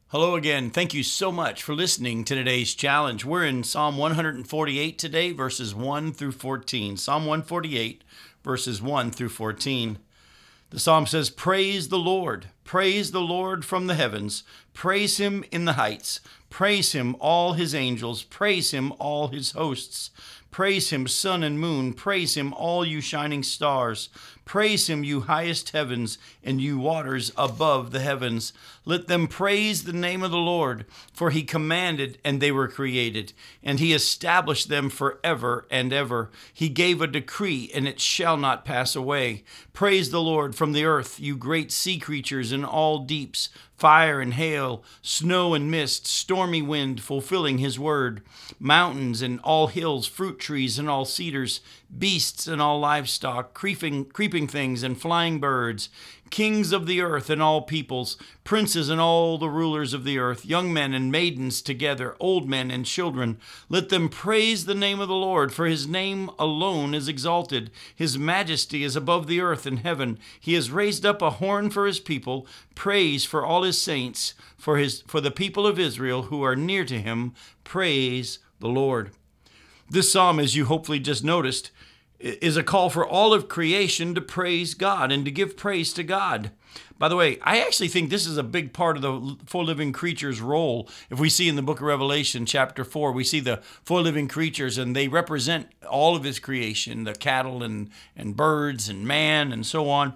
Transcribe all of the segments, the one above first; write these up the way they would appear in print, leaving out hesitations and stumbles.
Hello again. Thank you so much for listening to today's challenge. We're in Psalm 148 today, verses 1 through 14. Psalm 148, verses 1 through 14. The psalm says, Praise the Lord from the heavens. Praise him in the heights. Praise him, all his angels. Praise him, all his hosts. Praise him, sun and moon. Praise him, all you shining stars. Praise him, you highest heavens, and you waters above the heavens. Let them praise the name of the Lord, for he commanded, and they were created, and he established them forever and ever. He gave a decree, and it shall not pass away. Praise the Lord from the earth, you great sea creatures in all deeps, fire and hail, snow and mist, stormy wind, fulfilling his word, mountains and all hills, fruit trees and all cedars, beasts and all livestock, creeping things and flying birds, kings of the earth and all peoples, princes and all the rulers of the earth, young men and maidens together, old men and children. Let them praise the name of the Lord, for his name alone is exalted. His majesty is above the earth and heaven. He has raised up a horn for his people, praise for all his saints, for the people of Israel who are near to him. Praise the Lord. This psalm, as you hopefully just noticed, is a call for all of creation to praise God and to give praise to God. By the way, I actually think this is a big part of the four living creatures' role. If we see in the book of Revelation, chapter 4, we see the four living creatures, and they represent all of his creation, the cattle and birds and man and so on.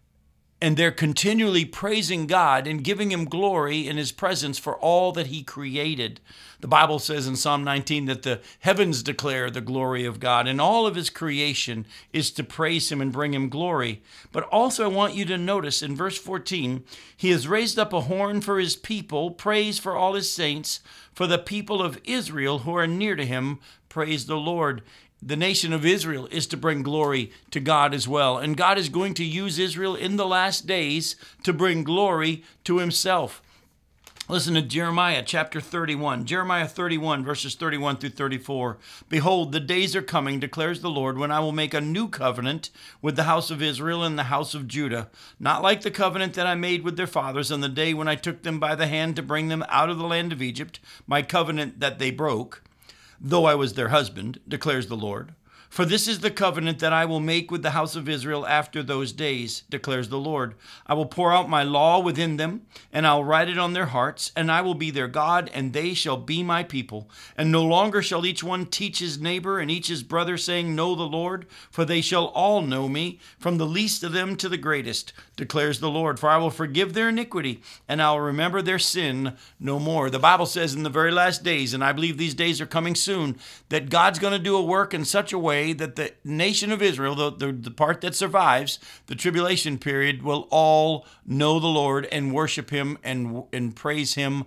And they're continually praising God and giving him glory in his presence for all that he created. The Bible says in Psalm 19 that the heavens declare the glory of God, and all of his creation is to praise him and bring him glory. But also I want you to notice in verse 14, he has raised up a horn for his people, praise for all his saints, for the people of Israel who are near to him, praise the Lord. The nation of Israel is to bring glory to God as well. And God is going to use Israel in the last days to bring glory to himself. Listen to Jeremiah chapter 31. Jeremiah 31, verses 31 through 34. Behold, the days are coming, declares the Lord, when I will make a new covenant with the house of Israel and the house of Judah, not like the covenant that I made with their fathers on the day when I took them by the hand to bring them out of the land of Egypt, my covenant that they broke, though I was their husband, declares the Lord. For this is the covenant that I will make with the house of Israel after those days, declares the Lord. I will pour out my law within them, and I'll write it on their hearts, and I will be their God, and they shall be my people. And no longer shall each one teach his neighbor and each his brother, saying, Know the Lord, for they shall all know me, from the least of them to the greatest, declares the Lord. For I will forgive their iniquity, and I will remember their sin no more. The Bible says in the very last days, and I believe these days are coming soon, that God's going to do a work in such a way that the nation of Israel, the part that survives the tribulation period, will all know the Lord and worship him and praise him,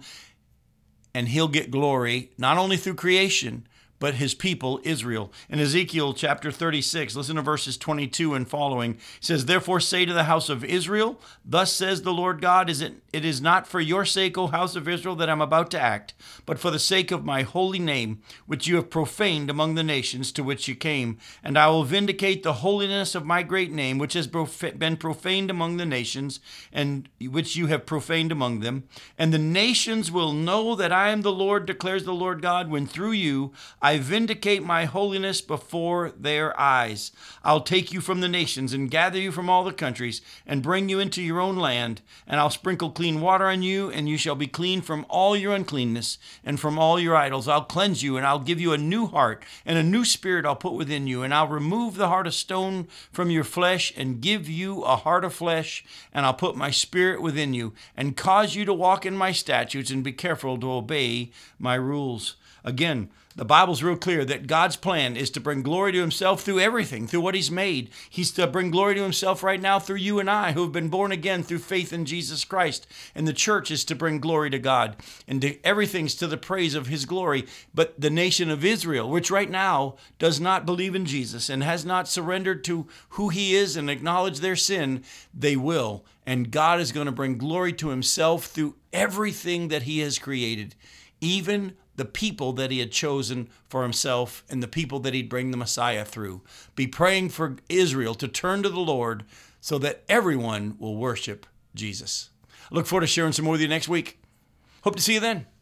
and he'll get glory not only through creation, but his people, Israel. In Ezekiel chapter 36, listen to verses 22 and following. It says, Therefore say to the house of Israel, Thus says the Lord God, it is not for your sake, O house of Israel, that I'm about to act, but for the sake of my holy name, which you have profaned among the nations to which you came. And I will vindicate the holiness of my great name, which has been profaned among the nations, and which you have profaned among them. And the nations will know that I am the Lord, declares the Lord God, when through you I vindicate my holiness before their eyes. I'll take you from the nations and gather you from all the countries and bring you into your own land, and I'll sprinkle clean water on you, and you shall be clean from all your uncleanness and from all your idols. I'll cleanse you, and I'll give you a new heart, and a new spirit I'll put within you, and I'll remove the heart of stone from your flesh and give you a heart of flesh, and I'll put my spirit within you and cause you to walk in my statutes and be careful to obey my rules. Again, the Bible's real clear that God's plan is to bring glory to himself through everything, through what he's made. He's to bring glory to himself right now through you and I, who have been born again through faith in Jesus Christ. And the church is to bring glory to God. And everything's to the praise of his glory. But the nation of Israel, which right now does not believe in Jesus and has not surrendered to who he is and acknowledged their sin, they will. And God is going to bring glory to himself through everything that he has created, even the people that he had chosen for himself and the people that he'd bring the Messiah through. Be praying for Israel to turn to the Lord so that everyone will worship Jesus. I look forward to sharing some more with you next week. Hope to see you then.